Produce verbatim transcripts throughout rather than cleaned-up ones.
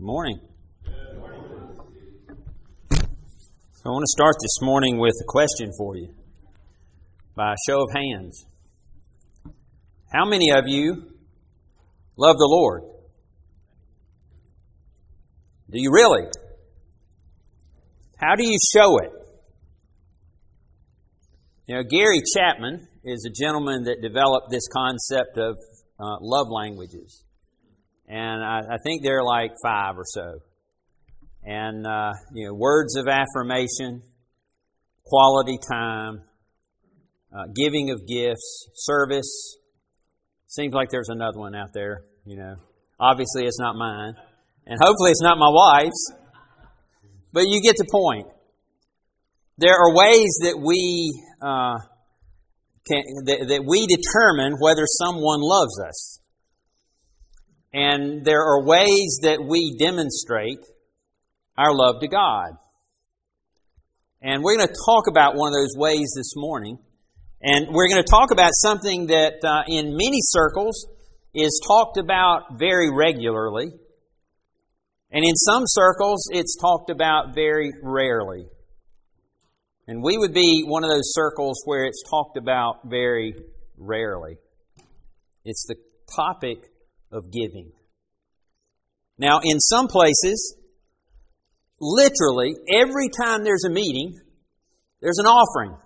morning. So I want to start this morning with a question for you by a show of hands. How many of you love the Lord? Do you really? How do you show it? You know, Gary Chapman is a gentleman that developed this concept of uh, love languages. And I, I think there are like five or so. And, uh, you know, words of affirmation, quality time, uh, giving of gifts, service. Seems like there's another one out there, you know. Obviously it's not mine. And hopefully it's not my wife's. But you get the point. There are ways that we uh, can, that, that we determine whether someone loves us. And there are ways that we demonstrate our love to God. And we're going to talk about one of those ways this morning. And we're going to talk about something that uh, in many circles is talked about very regularly. And in some circles it's talked about very rarely. And we would be one of those circles where it's talked about very rarely. It's the topic of giving. Now, in some places, literally, every time there's a meeting, there's an offering.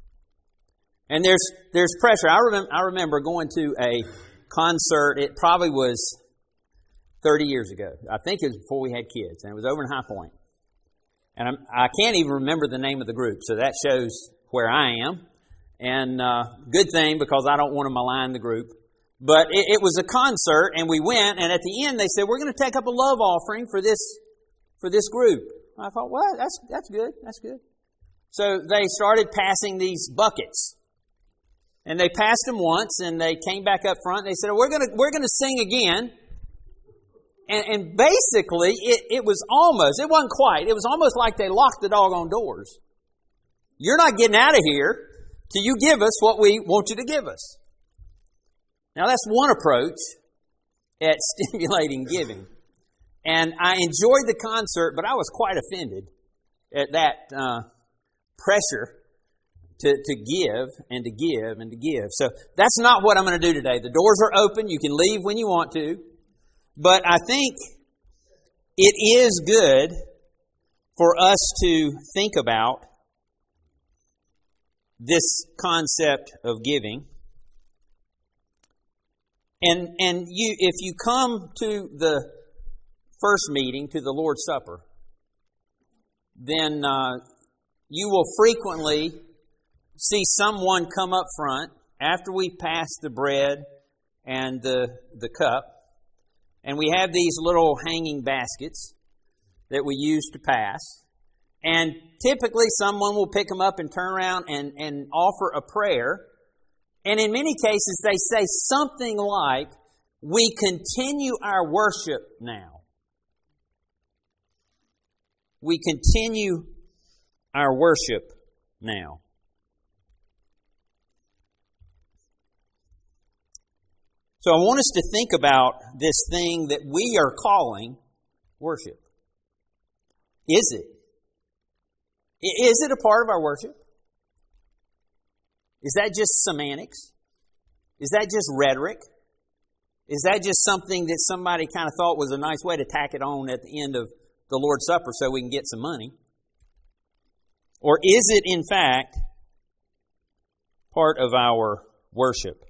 And there's there's pressure. I remember, I remember going to a concert. It probably was thirty years ago. I think it was before we had kids, and it was over in High Point. And I'm, I can't even remember the name of the group, so that shows where I am. And uh, good thing, because I don't want to malign the group. But it, it was a concert, and we went, and at the end they said, we're going to take up a love offering for this for this group. I thought, well, that's that's good, that's good. So they started passing these buckets. And they passed them once, and they came back up front, and they said, we're going to we're going to sing again. And, and basically, it, it was almost, it wasn't quite, it was almost like they locked the doggone doors. You're not getting out of here till you give us what we want you to give us. Now, that's one approach at stimulating giving. And I enjoyed the concert, but I was quite offended at that uh, pressure to, to give and to give and to give. So that's not what I'm going to do today. The doors are open. You can leave when you want to. But I think it is good for us to think about this concept of giving. And and you, if you come to the first meeting, to the Lord's Supper, then uh, you will frequently see someone come up front after we've passed the bread and the the cup, and we have these little hanging baskets that we use to pass. And typically someone will pick them up and turn around and, and offer a prayer. And in many cases, they say something like, we continue our worship now. We continue our worship now. So I want us to think about this thing that we are calling worship. Is it? Is it a part of our worship? Is that just semantics? Is that just rhetoric? Is that just something that somebody kind of thought was a nice way to tack it on at the end of the Lord's Supper so we can get some money? Or is it, in fact, part of our worship?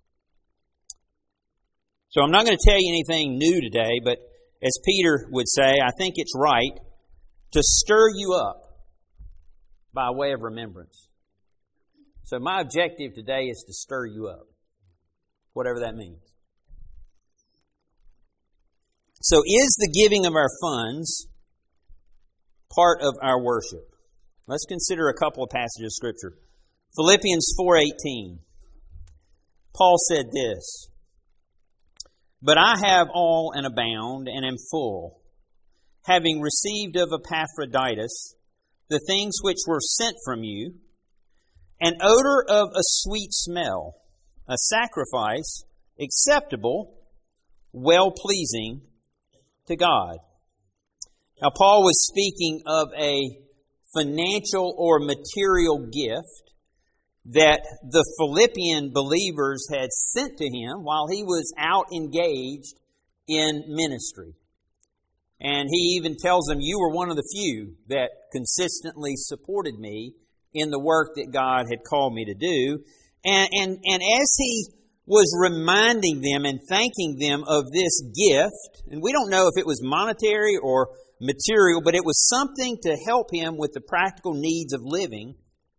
So I'm not going to tell you anything new today, but as Peter would say, I think it's right to stir you up by way of remembrance. So my objective today is to stir you up, whatever that means. So is the giving of our funds part of our worship? Let's consider a couple of passages of Scripture. Philippians four eighteen. Paul said this, "But I have all and abound and am full, having received of Epaphroditus the things which were sent from you, an odor of a sweet smell, a sacrifice acceptable, well-pleasing to God." Now, Paul was speaking of a financial or material gift that the Philippian believers had sent to him while he was out engaged in ministry. And he even tells them, you were one of the few that consistently supported me in the work that God had called me to do. And, and, and as he was reminding them and thanking them of this gift, and we don't know if it was monetary or material, but it was something to help him with the practical needs of living,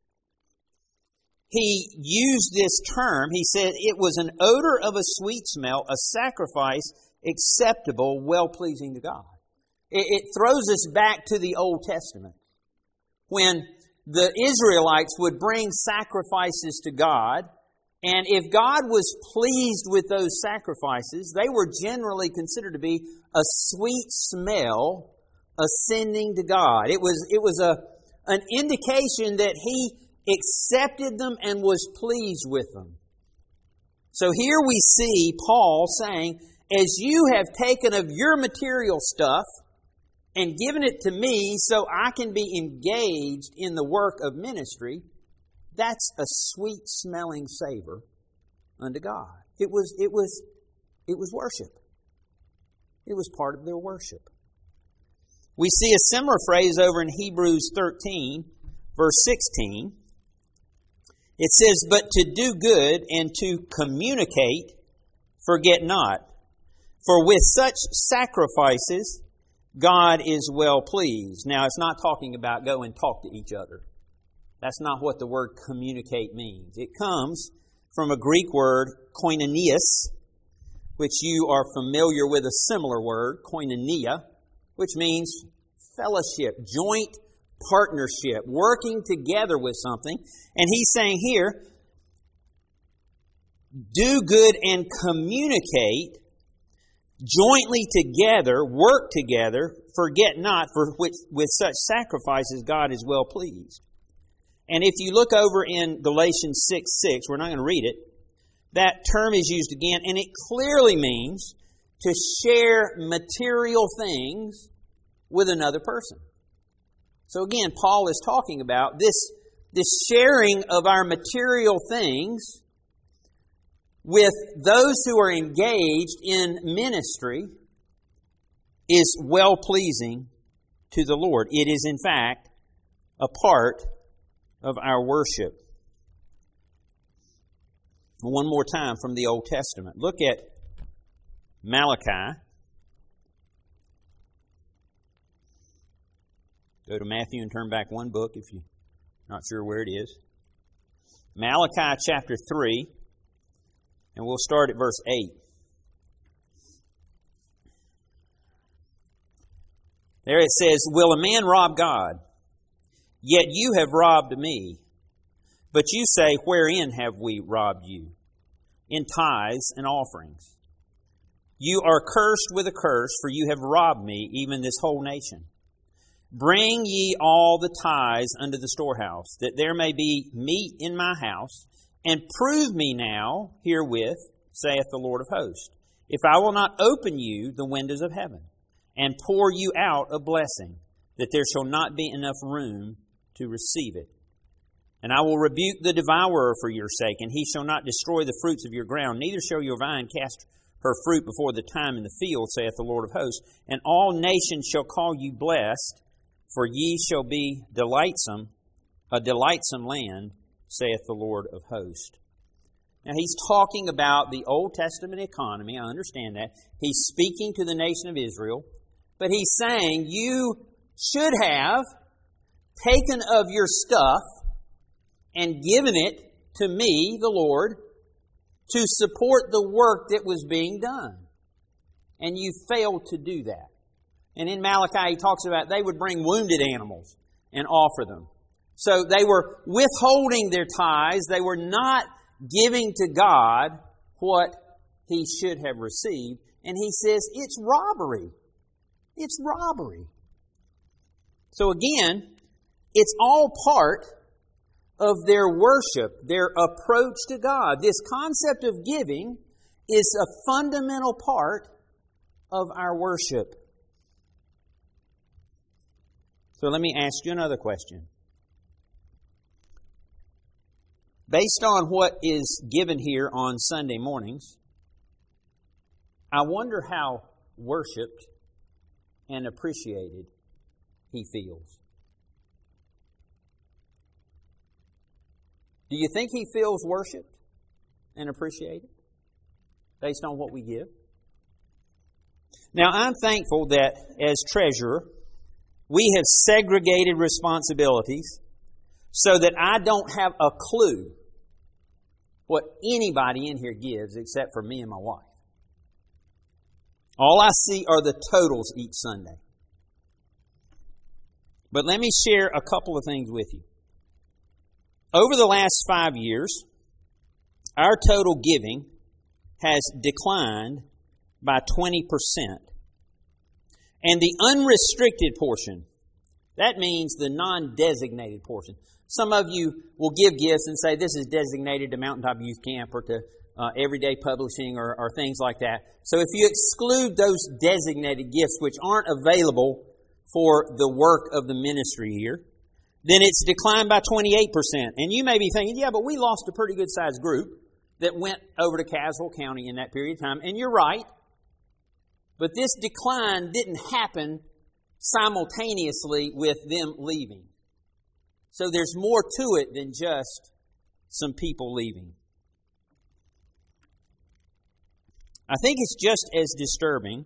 he used this term. He said it was an odor of a sweet smell, a sacrifice acceptable, well-pleasing to God. It, it throws us back to the Old Testament, when the Israelites would bring sacrifices to God, and if God was pleased with those sacrifices, they were generally considered to be a sweet smell ascending to God. It was, it was a, an indication that He accepted them and was pleased with them. So here we see Paul saying, as you have taken of your material stuff and given it to me so I can be engaged in the work of ministry, that's a sweet smelling savor unto God. It was, it was, it was worship. It was part of their worship. We see a similar phrase over in Hebrews thirteen, verse sixteen. It says, but to do good and to communicate, forget not. For with such sacrifices, God is well pleased. Now, it's not talking about go and talk to each other. That's not what the word communicate means. It comes from a Greek word, koinonias, which you are familiar with a similar word, koinonia, which means fellowship, joint partnership, working together with something. And he's saying here, do good and communicate jointly together, work together, forget not, for which with such sacrifices God is well pleased. And if you look over in Galatians six six, we're not going to read it, that term is used again, and it clearly means to share material things with another person. So again, Paul is talking about this, this sharing of our material things with those who are engaged in ministry is well-pleasing to the Lord. It is, in fact, a part of our worship. One more time from the Old Testament. Look at Malachi. Go to Matthew and turn back one book if you're not sure where it is. Malachi chapter three, and we'll start at verse eight. There it says, will a man rob God? Yet you have robbed me. But you say, wherein have we robbed you? In tithes and offerings. You are cursed with a curse, for you have robbed me, even this whole nation. Bring ye all the tithes unto the storehouse, that there may be meat in my house, and prove me now herewith, saith the Lord of hosts, if I will not open you the windows of heaven, and pour you out a blessing, that there shall not be enough room to receive it. And I will rebuke the devourer for your sake, and he shall not destroy the fruits of your ground, neither shall your vine cast her fruit before the time in the field, saith the Lord of hosts. And all nations shall call you blessed, for ye shall be delightsome, a delightsome land, saith the Lord of hosts. Now he's talking about the Old Testament economy. I understand that. He's speaking to the nation of Israel. But he's saying, you should have taken of your stuff and given it to me, the Lord, to support the work that was being done. And you failed to do that. And in Malachi, he talks about they would bring wounded animals and offer them. So they were withholding their tithes. They were not giving to God what He should have received. And He says, it's robbery. It's robbery. So again, it's all part of their worship, their approach to God. This concept of giving is a fundamental part of our worship. So let me ask you another question. Based on what is given here on Sunday mornings, I wonder how worshiped and appreciated he feels. Do you think he feels worshiped and appreciated based on what we give? Now, I'm thankful that as treasurer, we have segregated responsibilities so that I don't have a clue what anybody in here gives except for me and my wife. All I see are the totals each Sunday. But let me share a couple of things with you. Over the last five years, our total giving has declined by twenty percent. And the unrestricted portion, that means the non-designated portion. Some of you will give gifts and say this is designated to Mountaintop Youth Camp or to uh, Everyday Publishing or, or things like that. So if you exclude those designated gifts which aren't available for the work of the ministry here, then it's declined by twenty-eight percent. And you may be thinking, yeah, but we lost a pretty good sized group that went over to Caswell County in that period of time. And you're right. But this decline didn't happen simultaneously with them leaving. So there's more to it than just some people leaving. I think it's just as disturbing.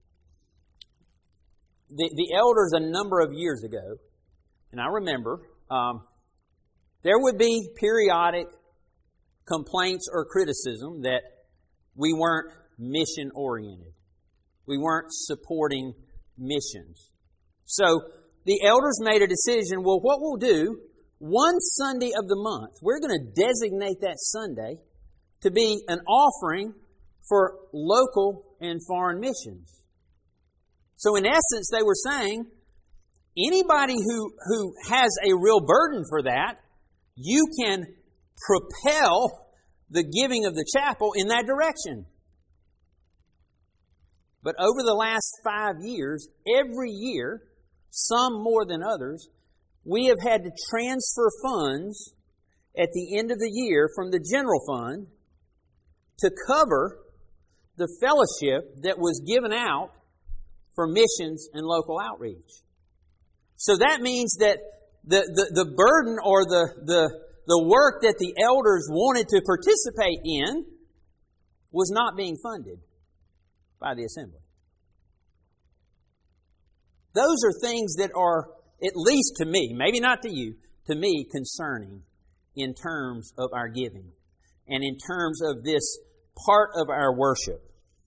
The, the elders a number of years ago, and I remember, um, there would be periodic complaints or criticism that we weren't mission-oriented. We weren't supporting missions. So the elders made a decision, well, what we'll do, one Sunday of the month, we're going to designate that Sunday to be an offering for local and foreign missions. So in essence, they were saying, anybody who, who has a real burden for that, you can propel the giving of the chapel in that direction. But over the last five years, every year, some more than others, we have had to transfer funds at the end of the year from the general fund to cover the fellowship that was given out for missions and local outreach. So that means that the, the, the burden or the, the, the work that the elders wanted to participate in was not being funded by the assembly. Those are things that are, at least to me, maybe not to you, to me concerning in terms of our giving and in terms of this part of our worship.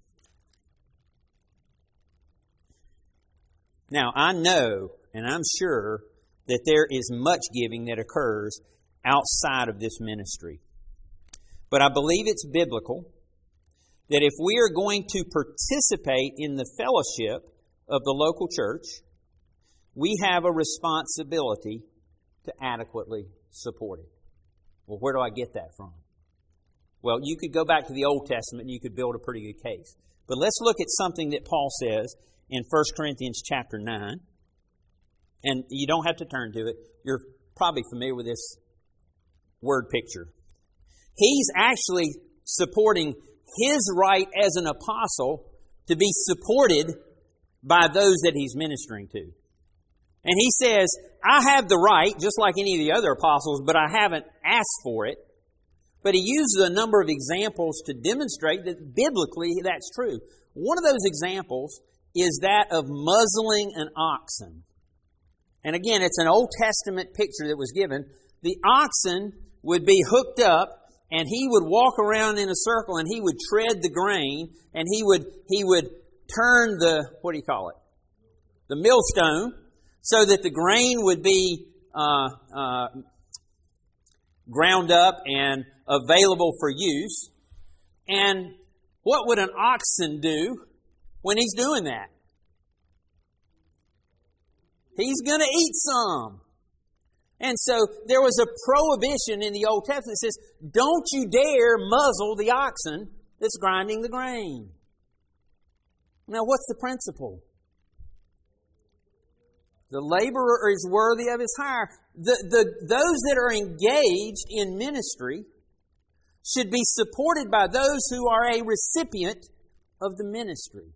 Now, I know and I'm sure that there is much giving that occurs outside of this ministry. But I believe it's biblical that if we are going to participate in the fellowship of the local church, we have a responsibility to adequately support it. Well, where do I get that from? Well, you could go back to the Old Testament and you could build a pretty good case. But let's look at something that Paul says in First Corinthians chapter nine. And you don't have to turn to it. You're probably familiar with this word picture. He's actually supporting his right as an apostle to be supported by those that he's ministering to. And he says, I have the right, just like any of the other apostles, but I haven't asked for it. But he uses a number of examples to demonstrate that biblically that's true. One of those examples is that of muzzling an oxen. And again, it's an Old Testament picture that was given. The oxen would be hooked up, and he would walk around in a circle, and he would tread the grain, and he would he would turn the, what do you call it? The millstone, so that the grain would be uh, uh, ground up and available for use. And what would an oxen do when he's doing that? He's going to eat some. And so there was a prohibition in the Old Testament that says, don't you dare muzzle the oxen that's grinding the grain. Now, what's the principle? The laborer is worthy of his hire. The, the, those that are engaged in ministry should be supported by those who are a recipient of the ministry.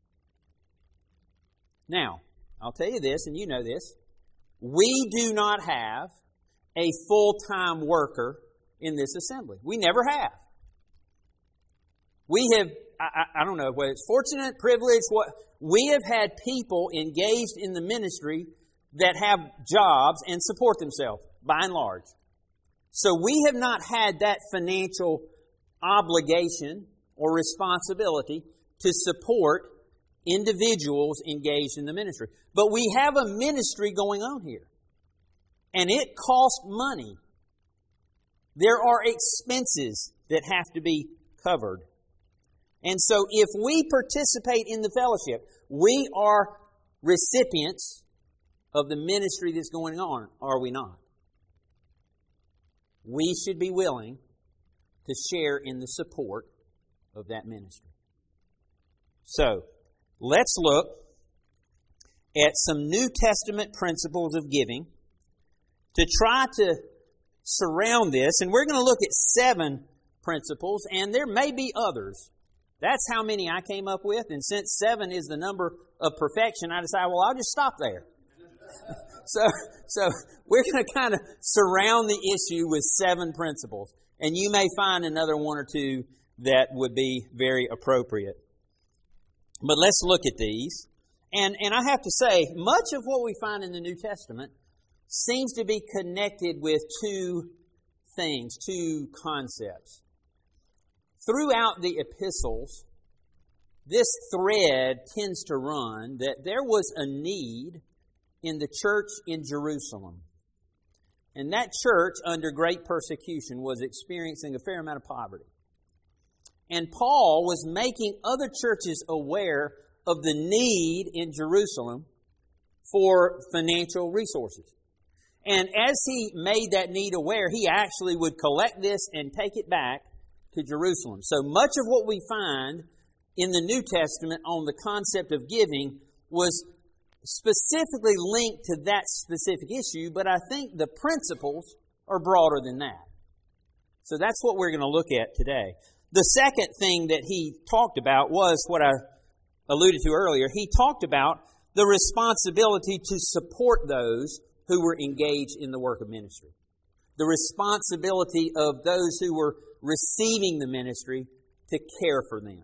Now, I'll tell you this, and you know this. We do not have a full-time worker in this assembly. We never have. We have, I, I don't know whether it's fortunate, privilege, what, we have had people engaged in the ministry that have jobs and support themselves, by and large. So we have not had that financial obligation or responsibility to support individuals engaged in the ministry. But we have a ministry going on here. And it costs money. There are expenses that have to be covered. And so if we participate in the fellowship, we are recipients of the ministry that's going on, are we not? We should be willing to share in the support of that ministry. So, let's look at some New Testament principles of giving to try to surround this. And we're going to look at seven principles, and there may be others. That's how many I came up with. And since seven is the number of perfection, I decided, well, I'll just stop there. so, so we're going to kind of surround the issue with seven principles. And you may find another one or two that would be very appropriate. But let's look at these. And, and I have to say, much of what we find in the New Testament seems to be connected with two things, two concepts. Throughout the epistles, this thread tends to run that there was a need in the church in Jerusalem. And that church, under great persecution, was experiencing a fair amount of poverty. And Paul was making other churches aware of the need in Jerusalem for financial resources. And as he made that need aware, he actually would collect this and take it back to Jerusalem. So much of what we find in the New Testament on the concept of giving was specifically linked to that specific issue, but I think the principles are broader than that. So that's what we're going to look at today. The second thing that he talked about was what I alluded to earlier. He talked about the responsibility to support those who were engaged in the work of ministry. The responsibility of those who were receiving the ministry to care for them.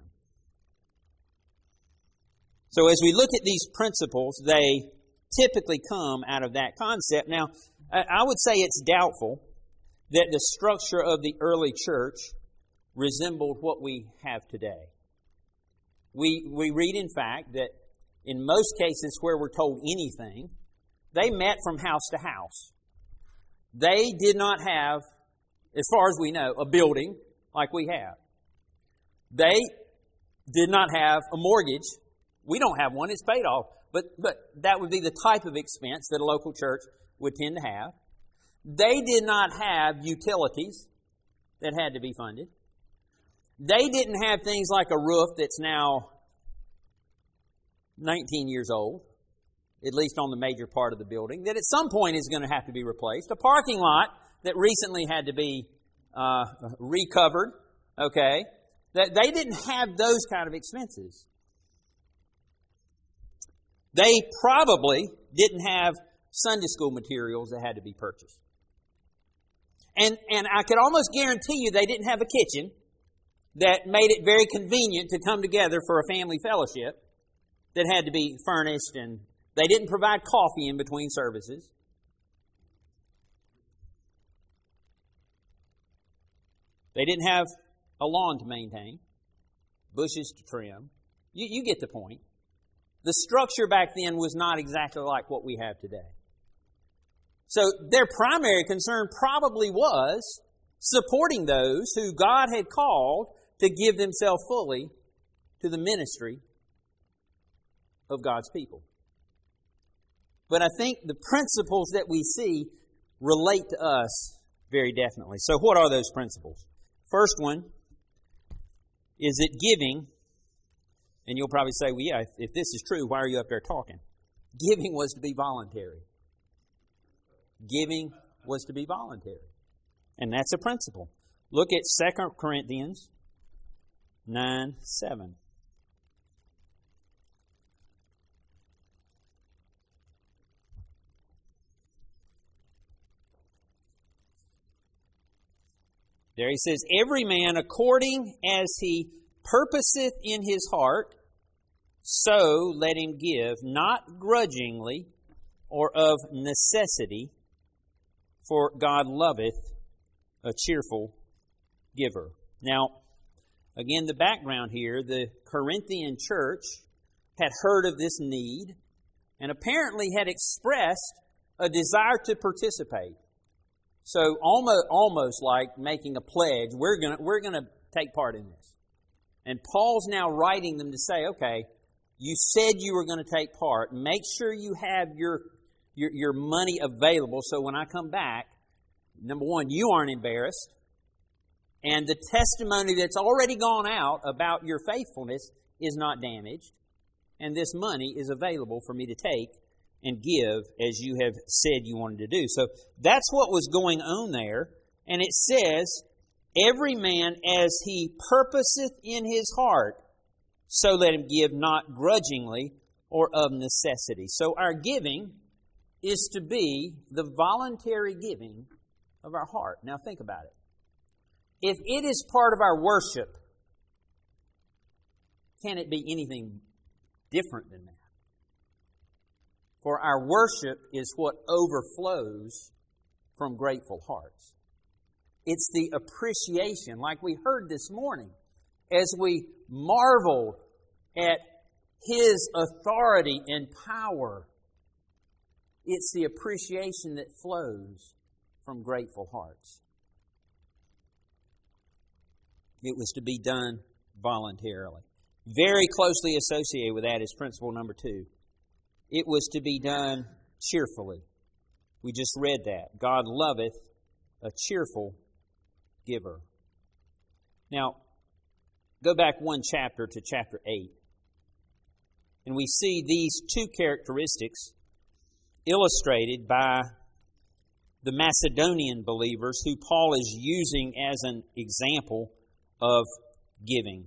So as we look at these principles, they typically come out of that concept. Now, I would say it's doubtful that the structure of the early church resembled what we have today. We, we read, in fact, that in most cases where we're told anything, they met from house to house. They did not have, as far as we know, a building like we have. They did not have a mortgage. We don't have one. It's paid off. But, but that would be the type of expense that a local church would tend to have. They did not have utilities that had to be funded. They didn't have things like a roof that's now nineteen years old, at least on the major part of the building, that at some point is going to have to be replaced. A parking lot that recently had to be uh, recovered, okay? That they didn't have those kind of expenses. They probably didn't have Sunday school materials that had to be purchased. And, and I could almost guarantee you they didn't have a kitchen that made it very convenient to come together for a family fellowship that had to be furnished, and they didn't provide coffee in between services. They didn't have a lawn to maintain, bushes to trim. You, you get the point. The structure back then was not exactly like what we have today. So their primary concern probably was supporting those who God had called to give themselves fully to the ministry of God's people. But I think the principles that we see relate to us very definitely. So what are those principles? First one is that giving, and you'll probably say, well, yeah, if, if this is true, why are you up there talking? giving was to be voluntary. Giving was to be voluntary. And that's a principle. Look at Second Corinthians nine seven. There he says, every man according as he purposeth in his heart, so let him give, not grudgingly or of necessity, for God loveth a cheerful giver. Now, again, the background here, the Corinthian church had heard of this need and apparently had expressed a desire to participate. So almost, almost like making a pledge, we're going we're going to take part in this. And Paul's now writing them to say, okay, you said you were going to take part. Make sure you have your, your, your money available so when I come back, number one, you aren't embarrassed. And the testimony that's already gone out about your faithfulness is not damaged. And this money is available for me to take and give as you have said you wanted to do. So that's what was going on there. And it says, every man as he purposeth in his heart, so let him give, not grudgingly or of necessity. So our giving is to be the voluntary giving of our heart. Now think about it. If it is part of our worship, can it be anything different than that? For our worship is what overflows from grateful hearts. It's the appreciation, like we heard this morning, as we marveled at His authority and power. It's the appreciation that flows from grateful hearts. It was to be done voluntarily. Very closely associated with that is principle number two. It was to be done cheerfully. We just read that. God loveth a cheerful giver. Now, go back one chapter to chapter eight. And we see these two characteristics illustrated by the Macedonian believers who Paul is using as an example of giving.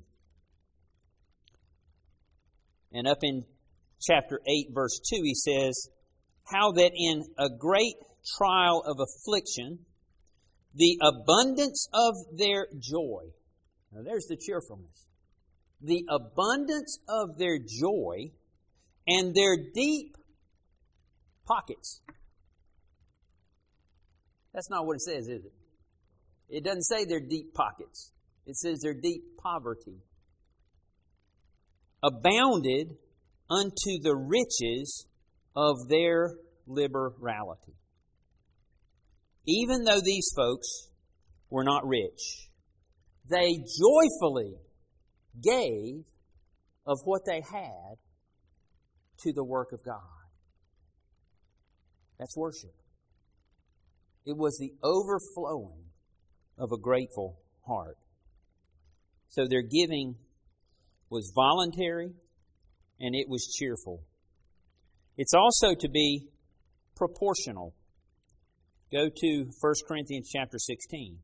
And up in chapter eight, verse two, he says, how that in a great trial of affliction, the abundance of their joy. Now there's the cheerfulness. The abundance of their joy and their deep pockets. That's not what it says, is it? It doesn't say their deep pockets. It says their deep poverty. Abounded unto the riches of their liberality. Even though these folks were not rich, they joyfully gave of what they had to the work of God. That's worship. It was the overflowing of a grateful heart. So their giving was voluntary and it was cheerful. It's also to be proportional. Go to First Corinthians chapter sixteen.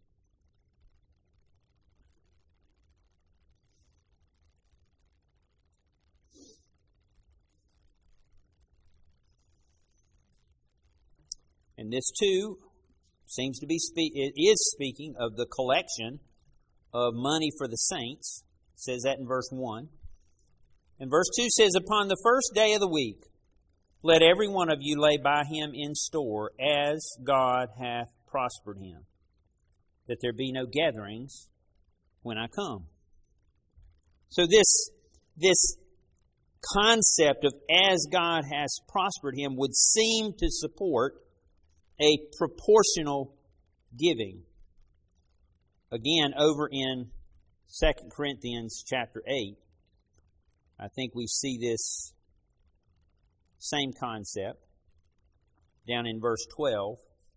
And this too seems to be spe- it is speaking of the collection of money for the saints. It says that in verse one. And verse two says, upon the first day of the week, let every one of you lay by him in store, as God hath prospered him, that there be no gatherings when I come. So this, this concept of as God has prospered him would seem to support a proportional giving. Again, over in Second Corinthians chapter eight, I think we see this same concept down in verse twelve.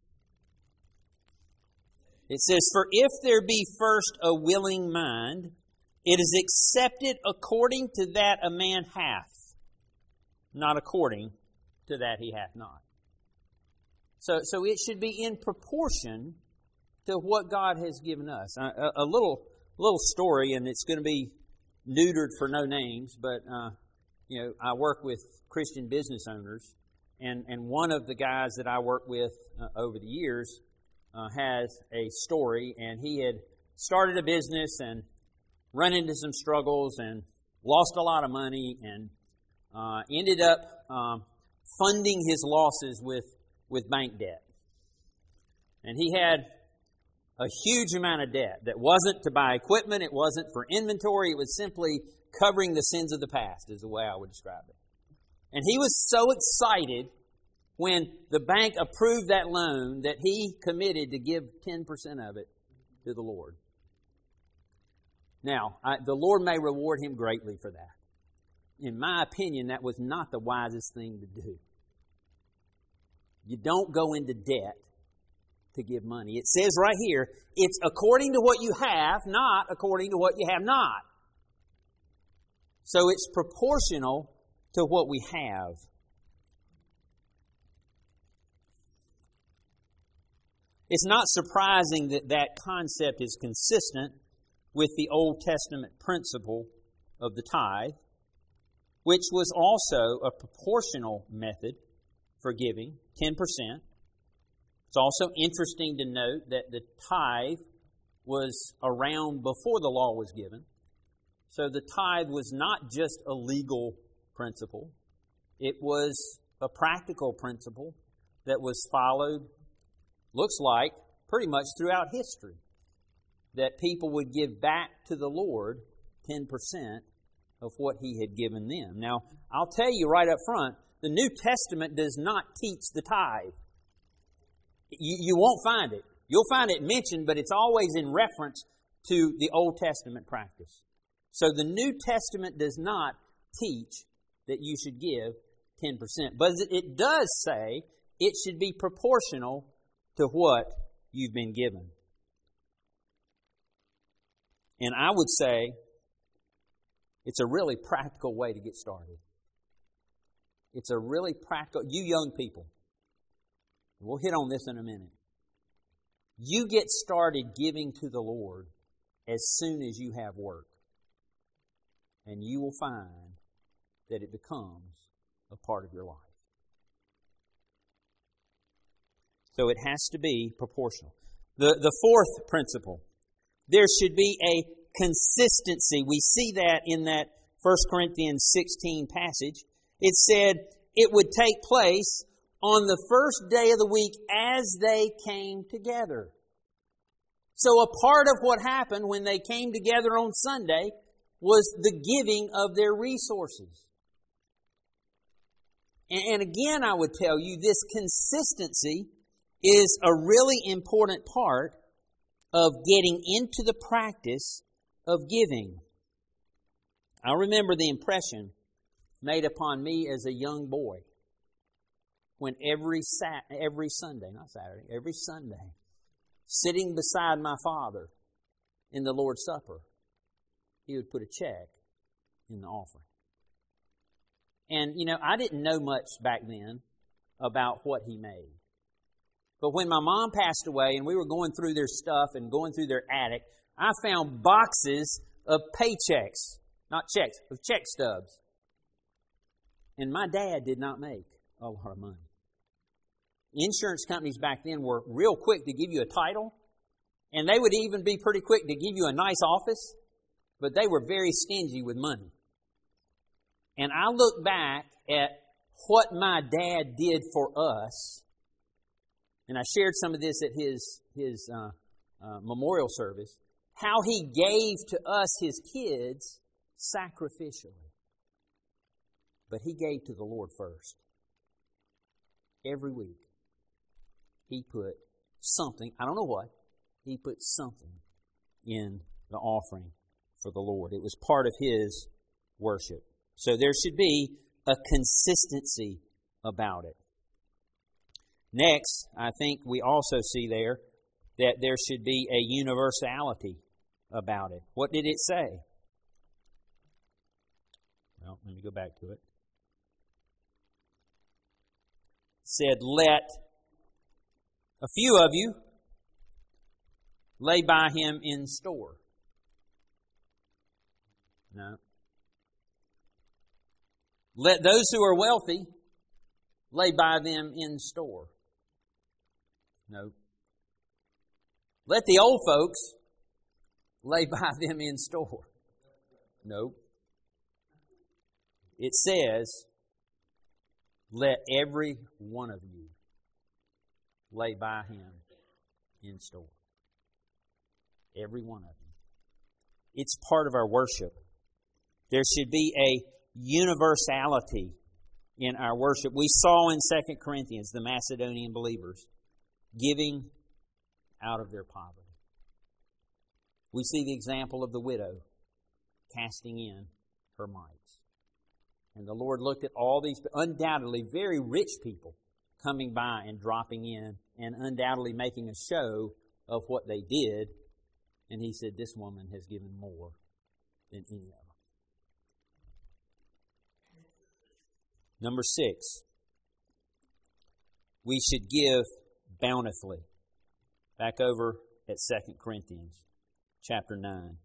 It says, for if there be first a willing mind, it is accepted according to that a man hath, not according to that he hath not. So, so it should be in proportion to what God has given us. A, a, a little, little story, and it's going to be neutered for no names, but uh, you know, I work with Christian business owners, and, and one of the guys that I work with uh, over the years uh, has a story, and he had started a business and run into some struggles and lost a lot of money and uh, ended up um, funding his losses with, with bank debt. And he had a huge amount of debt that wasn't to buy equipment, it wasn't for inventory, it was simply covering the sins of the past, is the way I would describe it. And he was so excited when the bank approved that loan that he committed to give ten percent of it to the Lord. Now, I, the Lord may reward him greatly for that. In my opinion, that was not the wisest thing to do. You don't go into debt to give money. It says right here, it's according to what you have, not according to what you have not. So it's proportional to what we have. It's not surprising that that concept is consistent with the Old Testament principle of the tithe, which was also a proportional method for giving, ten percent. It's also interesting to note that the tithe was around before the law was given. So the tithe was not just a legal principle. It was a practical principle that was followed, looks like, pretty much throughout history. That people would give back to the Lord ten percent of what He had given them. Now, I'll tell you right up front, the New Testament does not teach the tithe. You, you won't find it. You'll find it mentioned, but it's always in reference to the Old Testament practice. So the New Testament does not teach that you should give ten percent. But it does say it should be proportional to what you've been given. And I would say it's a really practical way to get started. It's a really practical, you young people, we'll hit on this in a minute. You get started giving to the Lord as soon as you have work. And you will find that it becomes a part of your life. So it has to be proportional. The, the fourth principle, there should be a consistency. We see that in that First Corinthians sixteen passage. It said it would take place on the first day of the week as they came together. So a part of what happened when they came together on Sunday was the giving of their resources. And again, I would tell you, this consistency is a really important part of getting into the practice of giving. I remember the impression made upon me as a young boy when every sat every Sunday, not Saturday, every Sunday, sitting beside my father in the Lord's Supper, he would put a check in the offering. And, you know, I didn't know much back then about what he made. But when my mom passed away and we were going through their stuff and going through their attic, I found boxes of paychecks, not checks, of check stubs. And my dad did not make a lot of money. Insurance companies back then were real quick to give you a title, and they would even be pretty quick to give you a nice office, but they were very stingy with money. And I look back at what my dad did for us, and I shared some of this at his, his uh, uh, memorial service, how he gave to us, his kids, sacrificially. But he gave to the Lord first. Every week, he put something, I don't know what, he put something in the offering for the Lord. It was part of his worship. So there should be a consistency about it. Next, I think we also see there that there should be a universality about it. What did it say? Well, let me go back to it. said, let a few of you lay by him in store. No. Let those who are wealthy lay by them in store. No. Let the old folks lay by them in store. No. It says, let every one of you lay by him in store. Every one of you. It's part of our worship. There should be a universality in our worship. We saw in Second Corinthians the Macedonian believers giving out of their poverty. We see the example of the widow casting in her mites. And the Lord looked at all these undoubtedly very rich people coming by and dropping in and undoubtedly making a show of what they did. And He said, this woman has given more than any of them. Number six, we should give bountifully. Back over at Second Corinthians chapter nine,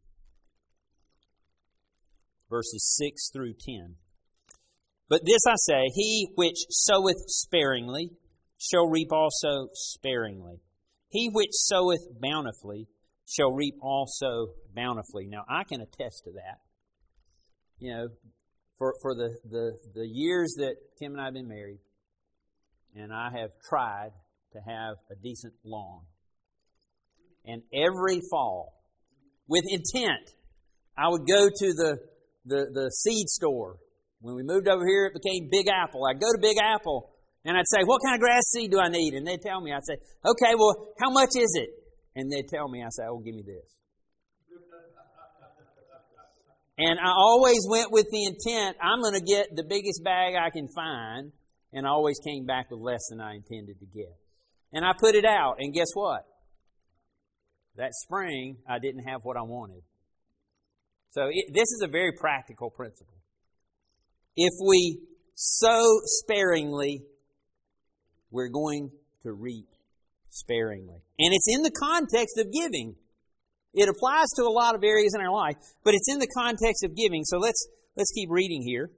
verses six through ten. But this I say, he which soweth sparingly shall reap also sparingly. He which soweth bountifully shall reap also bountifully. Now, I can attest to that. You know, for, for the, the, the years that Tim and I have been married, and I have tried to have a decent lawn. And every fall, with intent, I would go to the, the, the seed store. When we moved over here, it became Big Apple. I'd go to Big Apple, and I'd say, what kind of grass seed do I need? And they'd tell me. I'd say, okay, well, how much is it? And they'd tell me. I'd say, oh, give me this. And I always went with the intent, I'm going to get the biggest bag I can find, and I always came back with less than I intended to get. And I put it out, and guess what? That spring, I didn't have what I wanted. So it, this is a very practical principle. If we sow sparingly, we're going to reap sparingly. And it's in the context of giving. It applies to a lot of areas in our life, but it's in the context of giving. So let's let's keep reading here.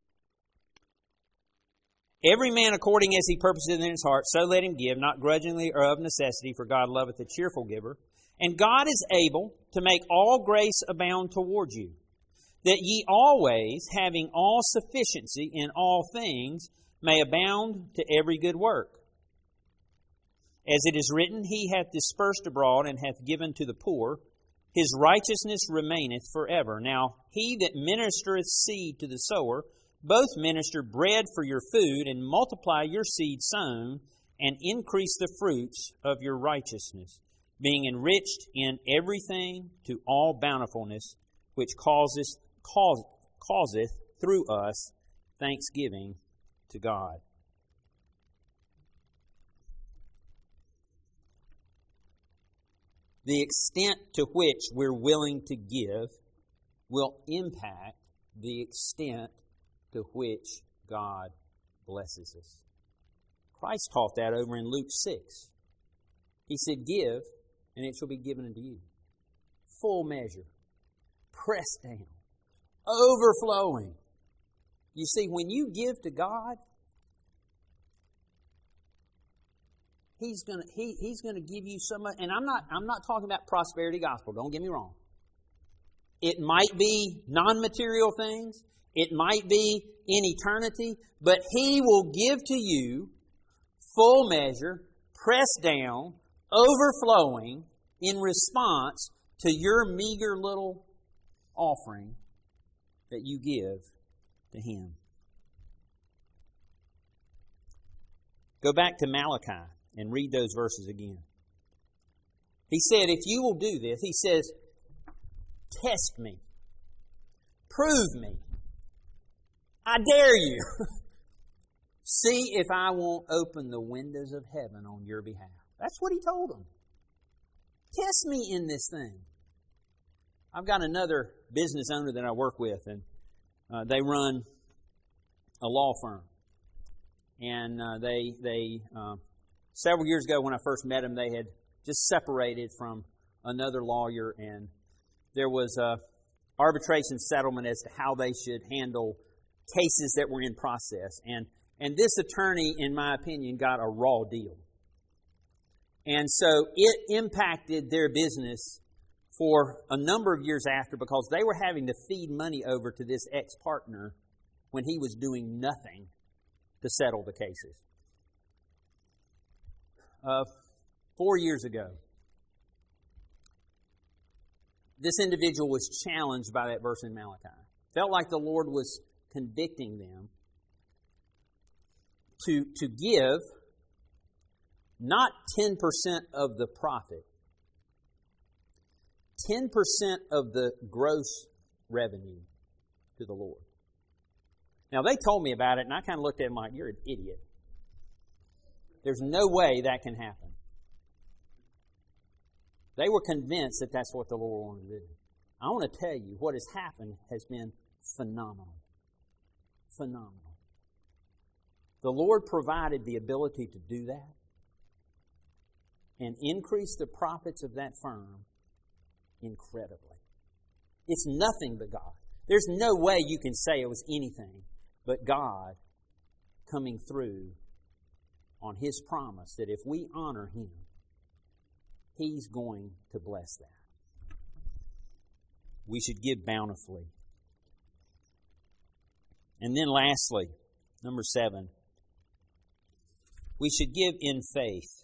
Every man according as he purposes in his heart, so let him give, not grudgingly or of necessity, for God loveth a cheerful giver. And God is able to make all grace abound toward you, that ye always, having all sufficiency in all things, may abound to every good work. As it is written, He hath dispersed abroad and hath given to the poor. His righteousness remaineth forever. Now he that ministereth seed to the sower, both minister bread for your food, and multiply your seed sown, and increase the fruits of your righteousness, being enriched in everything to all bountifulness, which causeth, cause, causeth through us thanksgiving to God. The extent to which we're willing to give will impact the extent to which God blesses us. Christ taught that over in Luke six. He said, give, and it shall be given unto you. Full measure, pressed down, overflowing. You see, when you give to God, He's gonna he, He's gonna give you so much. And I'm not I'm not talking about prosperity gospel. Don't get me wrong. It might be non-material things. It might be in eternity, but He will give to you full measure, pressed down, overflowing in response to your meager little offering that you give to Him. Go back to Malachi and read those verses again. He said, if you will do this, He says, test me. Prove me. I dare you. See if I won't open the windows of heaven on your behalf. That's what He told them. Test me in this thing. I've got another business owner that I work with, and uh, they run a law firm. And uh, they, they uh, several years ago when I first met them, they had just separated from another lawyer, and there was a arbitration settlement as to how they should handle cases that were in process. And, and this attorney, in my opinion, got a raw deal. And so it impacted their business for a number of years after, because they were having to feed money over to this ex-partner when he was doing nothing to settle the cases. Uh, four years ago, this individual was challenged by that verse in Malachi. Felt like the Lord was convicting them to, to give not ten percent of the profit, ten percent of the gross revenue to the Lord. Now, they told me about it, and I kind of looked at them like, you're an idiot. There's no way that can happen. They were convinced that that's what the Lord wanted to do. I want to tell you, what has happened has been phenomenal. Phenomenal. The Lord provided the ability to do that and increase the profits of that firm incredibly. It's nothing but God. There's no way you can say it was anything but God coming through on His promise that if we honor Him, He's going to bless that. We should give bountifully. And then lastly, number seven, we should give in faith.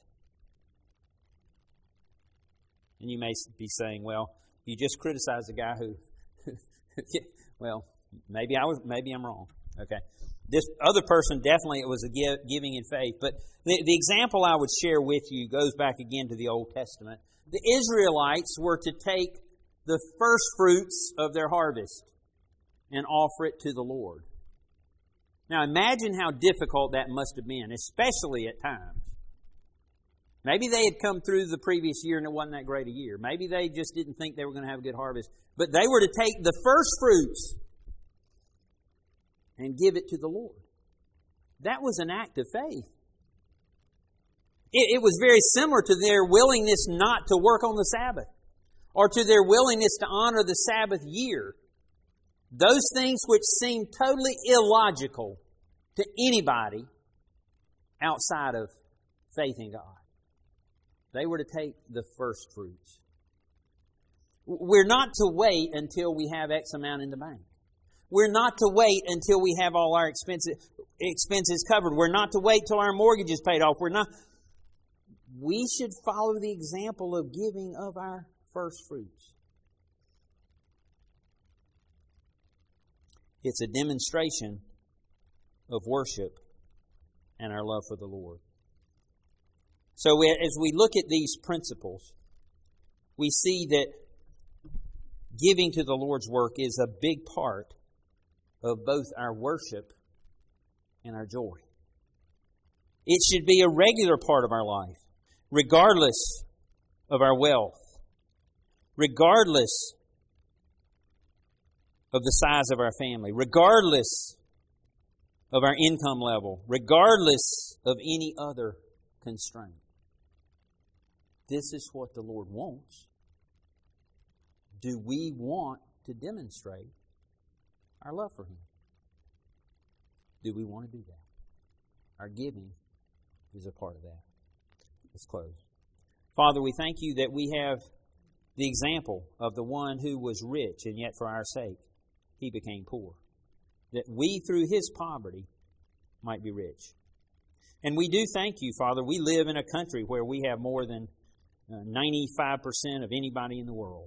And you may be saying, well, you just criticized a guy who, well, maybe I was, maybe I'm wrong. Okay. This other person definitely was a give, giving in faith. But the, the example I would share with you goes back again to the Old Testament. The Israelites were to take the first fruits of their harvest and offer it to the Lord. Now imagine how difficult that must have been, especially at times. Maybe they had come through the previous year and it wasn't that great a year. Maybe they just didn't think they were going to have a good harvest. But they were to take the first fruits and give it to the Lord. That was an act of faith. It, it was very similar to their willingness not to work on the Sabbath, or to their willingness to honor the Sabbath year. Those things which seem totally illogical to anybody outside of faith in God. They were to take the first fruits. We're not to wait until we have X amount in the bank. We're not to wait until we have all our expenses expenses covered. We're not to wait till our mortgage is paid off. We're not. We should follow the example of giving of our first fruits. It's a demonstration of worship and our love for the Lord. So as we look at these principles, we see that giving to the Lord's work is a big part of both our worship and our joy. It should be a regular part of our life, regardless of our wealth, regardless of the size of our family, regardless of our income level, regardless of any other constraint. This is what the Lord wants. Do we want to demonstrate our love for Him? Do we want to do that? Our giving is a part of that. Let's close. Father, we thank You that we have the example of the one who was rich, and yet for our sake He became poor, that we through His poverty might be rich. And we do thank You, Father. We live in a country where we have more than ninety-five percent of anybody in the world.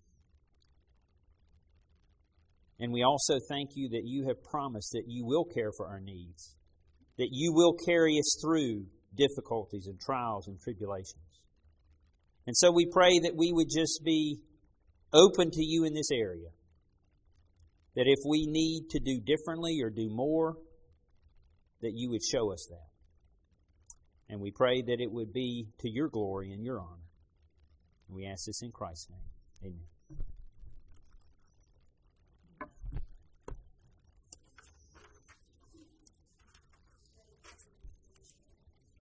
And we also thank You that You have promised that You will care for our needs, that You will carry us through difficulties and trials and tribulations. And so we pray that we would just be open to You in this area, that if we need to do differently or do more, that You would show us that. And we pray that it would be to Your glory and Your honor. And we ask this in Christ's name. Amen.